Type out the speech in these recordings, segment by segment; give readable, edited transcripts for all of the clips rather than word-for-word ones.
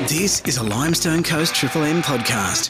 This is a Limestone Coast Triple M podcast.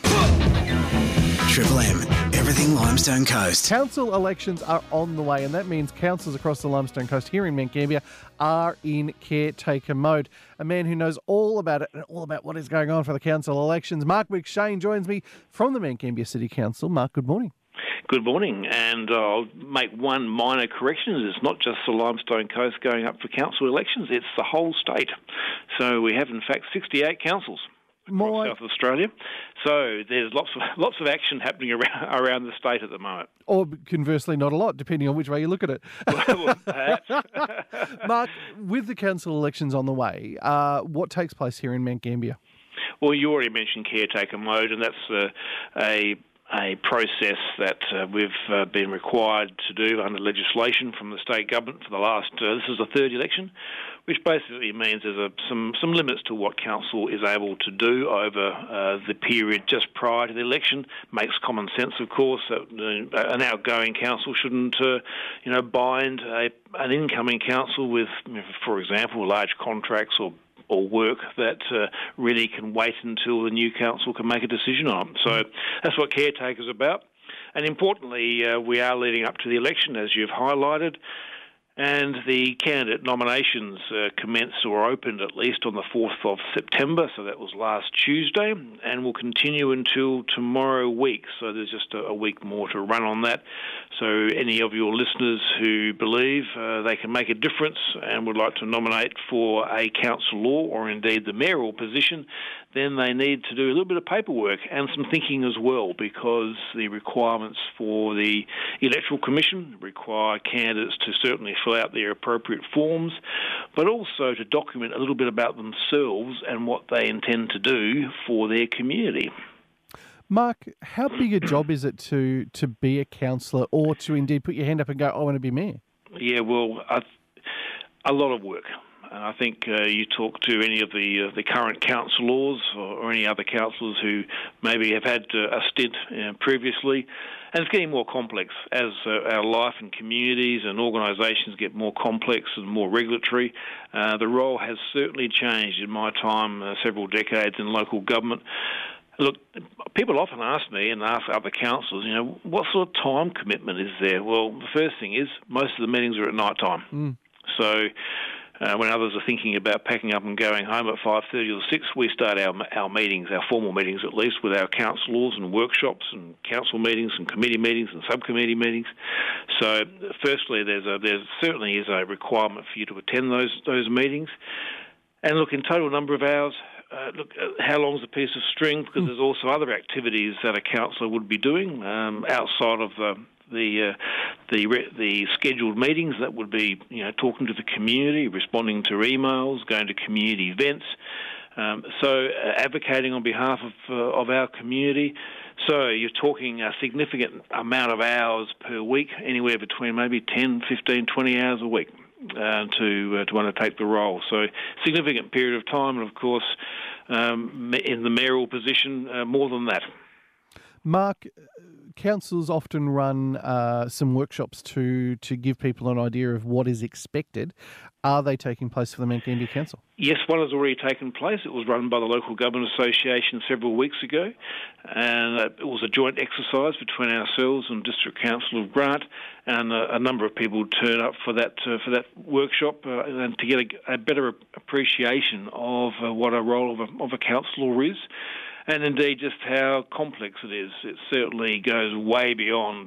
Triple M, everything Limestone Coast. Council elections are on the way, and that means councils across the Limestone Coast here in Mount Gambier are in caretaker mode. A man who knows all about it and all about what is going on for the council elections, Mark McShane, joins me from the Mount Gambier City Council. Mark, good morning. Good morning, and I'll make one minor correction. It's not just the Limestone Coast going up for council elections, it's the whole state. So we have, in fact, 68 councils across South Australia. So there's lots of action happening around the state at the moment. Or conversely, not a lot, depending on which way you look at it. Well, perhaps. Mark, with the council elections on the way, what takes place here in Mount Gambier? Well, you already mentioned caretaker mode, and that's a process that we've been required to do under legislation from the state government for the last, this is the third election, which basically means there's some limits to what council is able to do over the period just prior to the election. Makes common sense, of course, that an outgoing council shouldn't bind an incoming council with, for example, large contracts or work that really can wait until the new council can make a decision on. So that's what caretaker's about. And importantly, we are leading up to the election, as you've highlighted, and the candidate nominations commenced or opened at least on the 4th of September, so that was last Tuesday, and will continue until tomorrow week. So there's just a week more to run on that. So any of your listeners who believe they can make a difference and would like to nominate for a councillor or indeed the mayoral position, then they need to do a little bit of paperwork and some thinking as well, because the requirements for the Electoral Commission require candidates to certainly fill out their appropriate forms, but also to document a little bit about themselves and what they intend to do for their community. Mark, how big a job is it to be a councillor, or to indeed put your hand up and go, I want to be mayor? Yeah, well, a lot of work. And I think you talk to any of the current councillors or any other councillors who maybe have had a stint previously, and it's getting more complex as our life and communities and organisations get more complex and more regulatory. The role has certainly changed in my time, several decades in local government. Look, people often ask me and ask other councillors, what sort of time commitment is there? Well, the first thing is most of the meetings are at night time. So when others are thinking about packing up and going home at 5:30 or 6, we start our meetings, our formal meetings at least, with our councillors and workshops and council meetings and committee meetings and subcommittee meetings. So firstly, there certainly is a requirement for you to attend those meetings. And look, in total number of hours, how long is a piece of string? Because there's also other activities that a councillor would be doing outside of the scheduled meetings. That would be, talking to the community, responding to emails, going to community events, so advocating on behalf of our community. So you're talking a significant amount of hours per week, anywhere between maybe 10, 15, 20 hours a week to undertake the role. So significant period of time, and of course, in the mayoral position, more than that. Mark, councils often run some workshops to give people an idea of what is expected. Are they taking place for the Mount Gambier Council? Yes, one has already taken place. It was run by the Local Government Association several weeks ago, and it was a joint exercise between ourselves and District Council of Grant, and a number of people turned up for that workshop and to get a better appreciation of what a role of a councillor is. And indeed, just how complex it is. It certainly goes way beyond,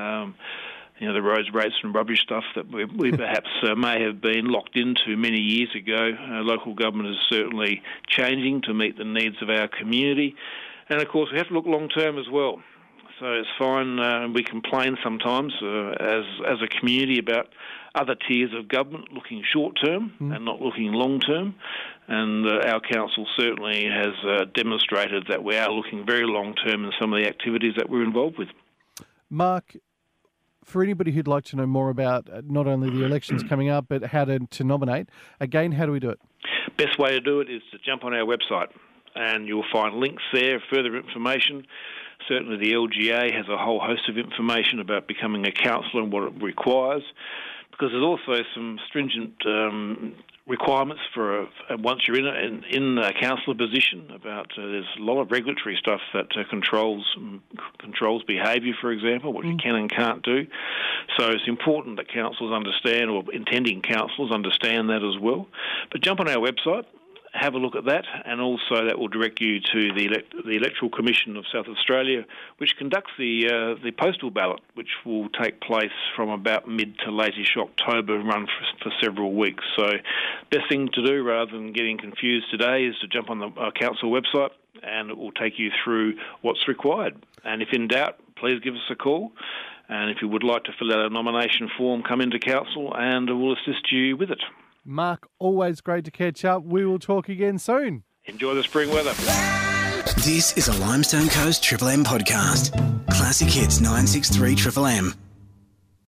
the roads, rates and rubbish stuff that we perhaps may have been locked into many years ago. Local government is certainly changing to meet the needs of our community. And of course, we have to look long term as well. So it's fine, we complain sometimes as a community about other tiers of government looking short term and not looking long term. And our council certainly has demonstrated that we are looking very long term in some of the activities that we're involved with. Mark, for anybody who'd like to know more about not only the elections coming up, but how to nominate, again, how do we do it? Best way to do it is to jump on our website, and you'll find links there, further information. Certainly the LGA has a whole host of information about becoming a councillor and what it requires, because there's also some stringent requirements for once you're in a councillor position. There's a lot of regulatory stuff that controls behaviour, for example, what you can and can't do. So it's important that councillors understand, or intending councillors understand that as well. But jump on our website, have a look at that, and also that will direct you to the Electoral Commission of South Australia, which conducts the postal ballot, which will take place from about mid to late-ish October and run for several weeks. So best thing to do, rather than getting confused today, is to jump on the council website, and it will take you through what's required. And if in doubt, please give us a call. And if you would like to fill out a nomination form, come into council and we'll assist you with it. Mark, always great to catch up. We will talk again soon. Enjoy the spring weather. This is a Limestone Coast Triple M podcast. Classic hits 963 Triple M.